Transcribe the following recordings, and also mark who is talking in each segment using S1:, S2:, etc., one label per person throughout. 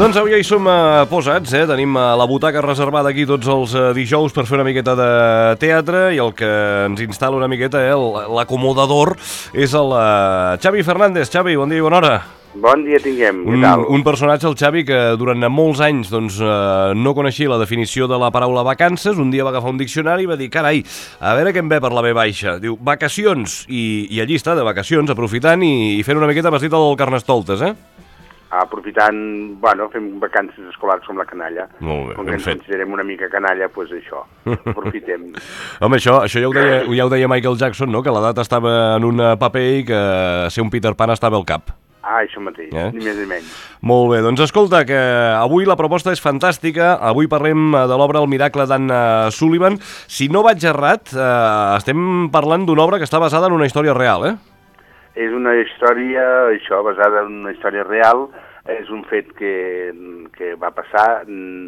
S1: Doncs avui ja hi som posats, tenim la butaca reservada aquí tots els dijous per fer una miqueta de teatre i el que ens instal·la una miqueta, l'acomodador, és el Xavi Fernández. Xavi, bon dia i bona hora.
S2: Bon dia tinguem, què tal?
S1: Un personatge, el Xavi, que durant molts anys no coneixia la definició de la paraula vacances. Un dia va agafar un diccionari i va dir, carai, a veure què em ve per la B baixa. Diu, vacacions, i allí està, de vacacions, aprofitant i fent una miqueta vestit al Carnestoltes,
S2: Aprofitant, bueno, fem vacances escolars com la canalla.
S1: Molt bé,
S2: com que ens considerem una mica canalla, doncs això, aprofitem.
S1: Home, això ja ho deia Michael Jackson, no?, que l'edat estava en un paper i que ser un Peter Pan estava al cap.
S2: Això mateix, ni més ni menys.
S1: Molt bé, doncs escolta, que avui la proposta és fantàstica. Avui parlem de l'obra El miracle d'Anna Sullivan. Si no vaig errat, estem parlant d'una obra que està basada en una història real,
S2: És una història, això, basada en una història real. És un fet que va passar.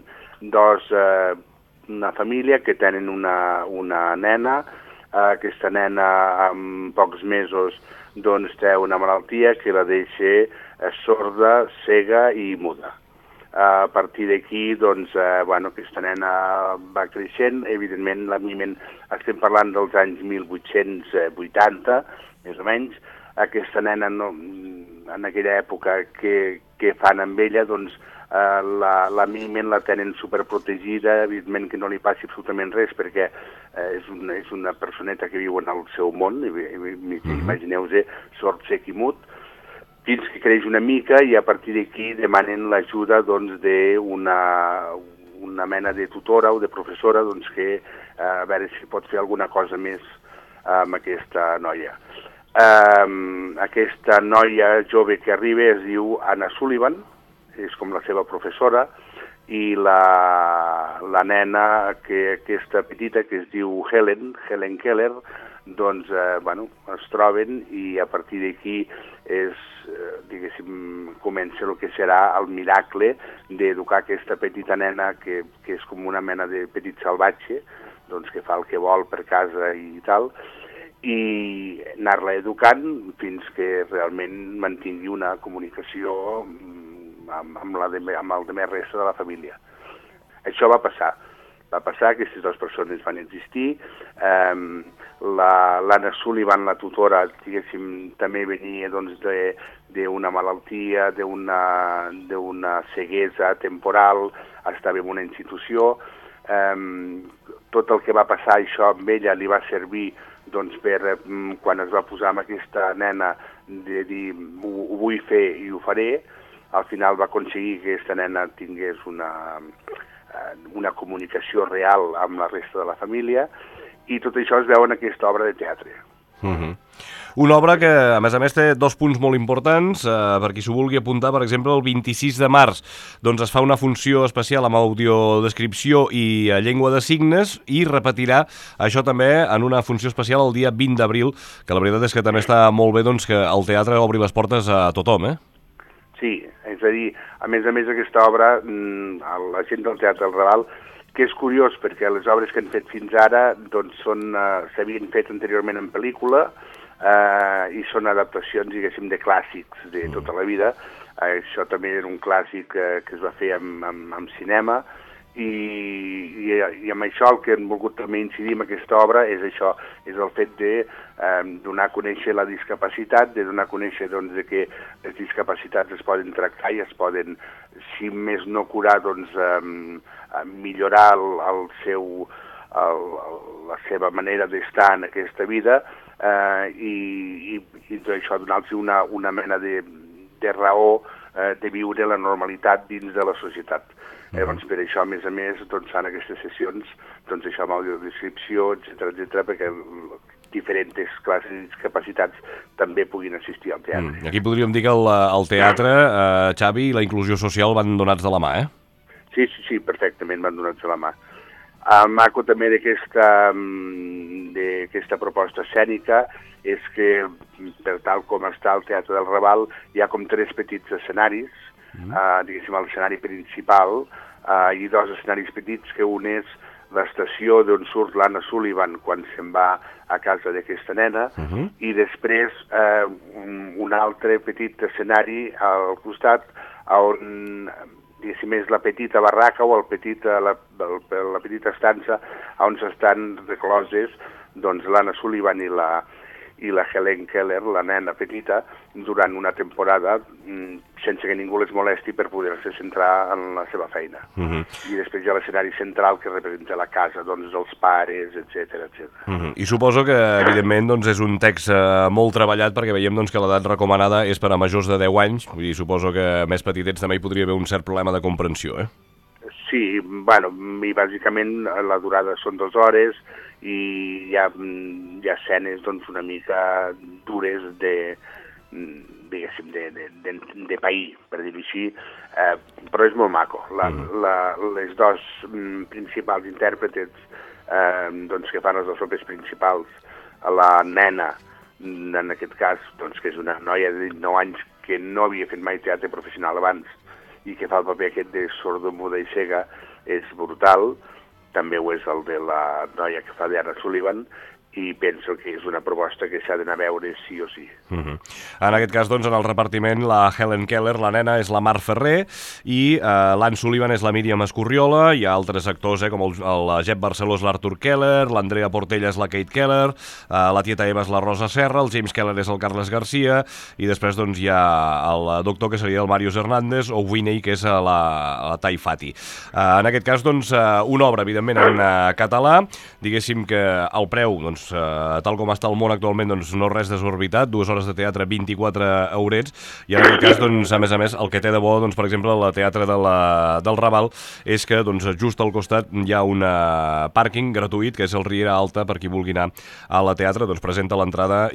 S2: Una família que tenen una nena. Aquesta nena, en pocs mesos, doncs té una malaltia que la deixa sorda, cega i muda. A partir d'aquí, doncs, aquesta nena va creixent. Evidentment, estem parlant dels anys 1880, més o menys. Aquesta nena, en aquella època, què fan amb ella? Doncs la mimen, la tenen superprotegida, evidentment que no li passi absolutament res, perquè és una personeta que viu en el seu món, imagineu-vos, sord, cec i mut, fins que creix una mica i a partir d'aquí demanen l'ajuda d'una mena de tutora o de professora que a veure si pot fer alguna cosa més amb aquesta noia. Aquesta noia jove que arriba es diu Anna Sullivan, és com la seva professora, i la nena, aquesta petita, que es diu Helen Keller, doncs, es troben i a partir d'aquí comença el que serà el miracle d'educar aquesta petita nena que és com una mena de petit salvatge, doncs que fa el que vol per casa i tal, i anar-la educant fins que realment mantingui una comunicació amb el demés resta de la família. Això va passar, aquestes dues persones van existir. L'Anna Sullivan, la tutora, també venia d'una malaltia, d'una ceguesa temporal, estava en una institució. Tot el que va passar, això amb ella li va servir per quan es va posar amb aquesta nena de dir ho vull fer i ho faré. Al final va aconseguir que aquesta nena tingués una comunicació real amb la resta de la família i tot això es veu en aquesta obra de teatre.
S1: Una obra que, a més, té dos punts molt importants. Per qui s'ho vulgui apuntar, per exemple, el 26 de març doncs es fa una funció especial amb audiodescripció i llengua de signes i repetirà això també en una funció especial el dia 20 d'abril, que la veritat és que també està molt bé que el teatre obri les portes a tothom,
S2: Sí, és a dir, a més aquesta obra, la gent del Teatre del Raval, que és curiós perquè les obres que han fet fins ara s'havien fet anteriorment en pel·lícula i són adaptacions, diguéssim, de clàssics de tota la vida. Això també era un clàssic que es va fer amb cinema i amb això el que hem volgut també incidir en aquesta obra és això, és el fet de donar a conèixer la discapacitat, de donar a conèixer que les discapacitats es poden tractar i es poden, si més no curar, millorar la seva manera d'estar en aquesta vida i això donar-los una mena de raó de viure la normalitat dins de la societat. Llavors, per això, a més, fan aquestes sessions amb audiodescripció, etcètera, perquè diferents classes de discapacitats també puguin assistir al teatre.
S1: Aquí podríem dir que el teatre, Xavi, i la inclusió social van donats de la mà,
S2: Sí, perfectament, van donats de la mà. Maco també d'aquesta proposta escènica és que, per tal com està el Teatre del Raval, hi ha com 3 petits escenaris, diguéssim, l'escenari principal i 2 escenaris petits, que un és l'estació d'on surt l'Anna Sullivan quan se'n va a casa d'aquesta nena, i després un altre petit escenari al costat on diguéssim, és la petita barraca o la petita estança on s'estan recloses doncs, l'Anna Sullivan i la Helen Keller, la nena petita, durant una temporada sense que ningú les molesti per poder-se centrar en la seva feina. I després hi ha l'escenari central que representa la casa doncs, dels pares, etc.
S1: I suposo que, evidentment, doncs, és un text molt treballat perquè veiem doncs, que l'edat recomanada és per a majors de 10 anys, vull dir, suposo que més petitets també hi podria haver un cert problema de comprensió,
S2: Sí, bueno, i bàsicament la durada són 2 hores i hi ha escenes doncs, una mica dures diguéssim, de pair, per dir-ho així, però és molt maco. Les dos principals intèrpretes doncs, que fan els dos papers principals, la nena, en aquest cas, doncs, que és una noia de 19 anys que no havia fet mai teatre professional abans i que fa el paper aquest de sordomuda i cega, és brutal. També ho és el de la noia que fa d'Anna Sullivan, i penso que és una proposta que s'ha d'anar a veure sí o sí.
S1: En aquest cas, doncs, en el repartiment, la Helen Keller, la nena, és la Mar Ferrer, i l'Ann Sullivan és la Míriam Escorriola. Hi ha altres actors, com el Jep Barceló és l'Artur Keller, l'Andrea Portella és la Kate Keller, la tieta Eva és la Rosa Serra, el James Keller és el Carles Garcia, i després doncs, hi ha el doctor, que seria el Màrius Hernández, o Winnie, que és la Tai Fati. En aquest cas, doncs, una obra, evidentment, en català, diguéssim que el preu, doncs, tal com està el món actualment, doncs no res desorbitat, 2 hores de teatre, 24 eurets, i en aquest cas, doncs, a més, el que té de bo, doncs, per exemple, el teatre del Raval, és que doncs, just al costat hi ha un pàrquing gratuït, que és el Riera Alta, per qui vulgui anar a la teatre, doncs presenta l'entrada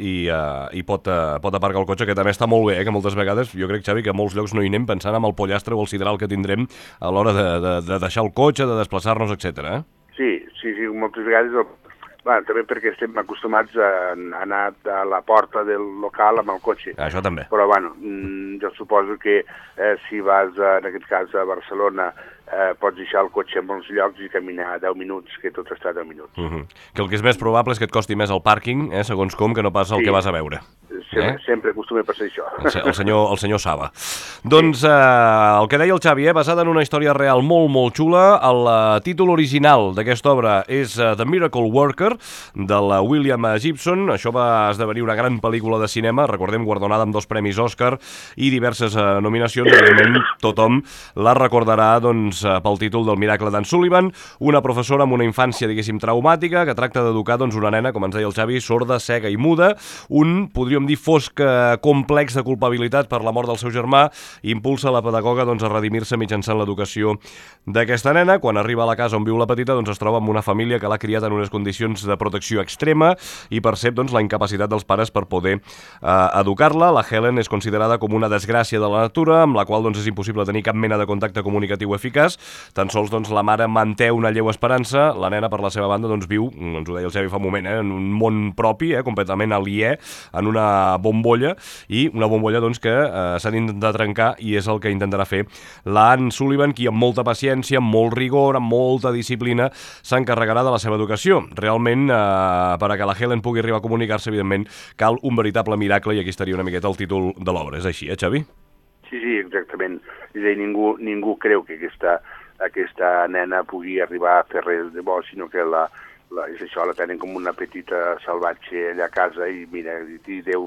S1: i pot aparcar el cotxe, que també està molt bé, que moltes vegades, jo crec, Xavi, que a molts llocs no hi anem pensant en el pollastre o el sidral que tindrem a l'hora de deixar el cotxe, de desplaçar-nos, etc.
S2: Sí, moltes vegades també perquè estem acostumats a anar a la porta del local amb el cotxe.
S1: Això també.
S2: Però, bueno, jo suposo que si vas, en aquest cas, a Barcelona, pots deixar el cotxe en molts llocs i caminar 10 minuts, que tot està 10 minuts.
S1: Que el que és més probable és que et costi més el pàrquing, segons com, que no pas el que vas a veure.
S2: Sempre acostuma a passar això.
S1: El senyor Saba. Doncs el que deia el Xavi, basada en una història real molt, molt xula. El títol original d'aquesta obra és The Miracle Worker, del William Gibson. Això va esdevenir una gran pel·lícula de cinema, recordem, guardonada amb 2 premis Òscar i diverses nominacions. Evidentment, tothom la recordarà doncs, pel títol del Miracle d'Ann Sullivan, una professora amb una infància, diguéssim, traumàtica, que tracta d'educar doncs, una nena, com ens deia el Xavi, sorda, cega i muda, podríem dir, fosc complex de culpabilitat per la mort del seu germà, impulsa la pedagoga doncs, a redimir-se mitjançant l'educació d'aquesta nena. Quan arriba a la casa on viu la petita, doncs, es troba amb una família que l'ha criat en unes condicions de protecció extrema i percep doncs, la incapacitat dels pares per poder educar-la. La Helen és considerada com una desgràcia de la natura, amb la qual doncs, és impossible tenir cap mena de contacte comunicatiu eficaç. Tan sols doncs, la mare manté una lleu esperança. La nena, per la seva banda, doncs, viu, ens ho deia el Xavi fa un moment, en un món propi, completament aliè, en una bombolla, i una bombolla doncs, que s'ha d'intentar trencar, i és el que intentarà fer l'Ann Sullivan, qui amb molta paciència, amb molt rigor, amb molta disciplina, s'encarregarà de la seva educació. Realment, per a que la Helen pugui arribar a comunicar-se, evidentment, cal un veritable miracle, i aquí estaria una miqueta el títol de l'obra. És així, Xavi?
S2: Sí, exactament. És a dir, ningú creu que aquesta nena pugui arribar a fer res de bo, sinó que és això, la tenen com una petita salvatge allà a casa i mira, i Déu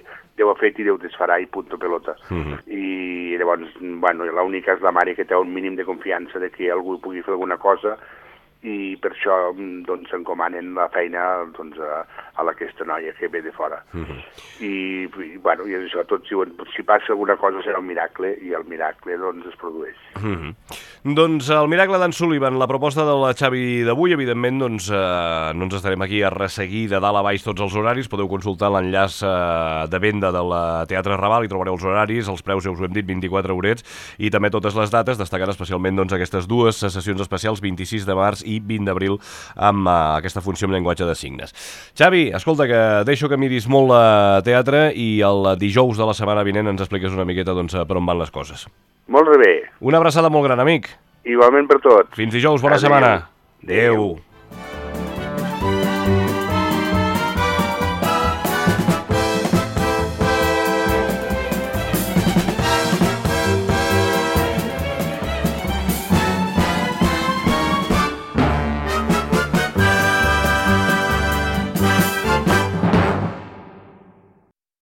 S2: ha fet i Déu desfarà i punto pelota. I llavors, bueno, l'única és la mare que té un mínim de confiança de que algú pugui fer alguna cosa, i per això doncs, s'encomanen la feina doncs, a aquesta noia que ve de fora. I bueno, i és això, tots diuen, si passa alguna cosa serà un miracle, i el miracle doncs, es produeix.
S1: Doncs el Miracle d'Ann Sullivan, la proposta de la Xavi d'avui, evidentment doncs, no ens estarem aquí a resseguir de dalt a baix tots els horaris, podeu consultar l'enllaç de venda del Teatre Raval, hi trobareu els horaris, els preus ja us ho hem dit, 24 eurets, i també totes les dates, destacant especialment doncs, aquestes 2 sessions especials, 26 de març i 20 d'abril, amb aquesta funció amb llenguatge de signes. Xavi, escolta, que deixo que miris molt teatre i el dijous de la setmana vinent ens expliques una miqueta doncs, per on van les coses.
S2: Molt bé.
S1: Una abraçada molt gran, amic.
S2: Igualment per tots.
S1: Fins dijous, bona setmana. Adéu.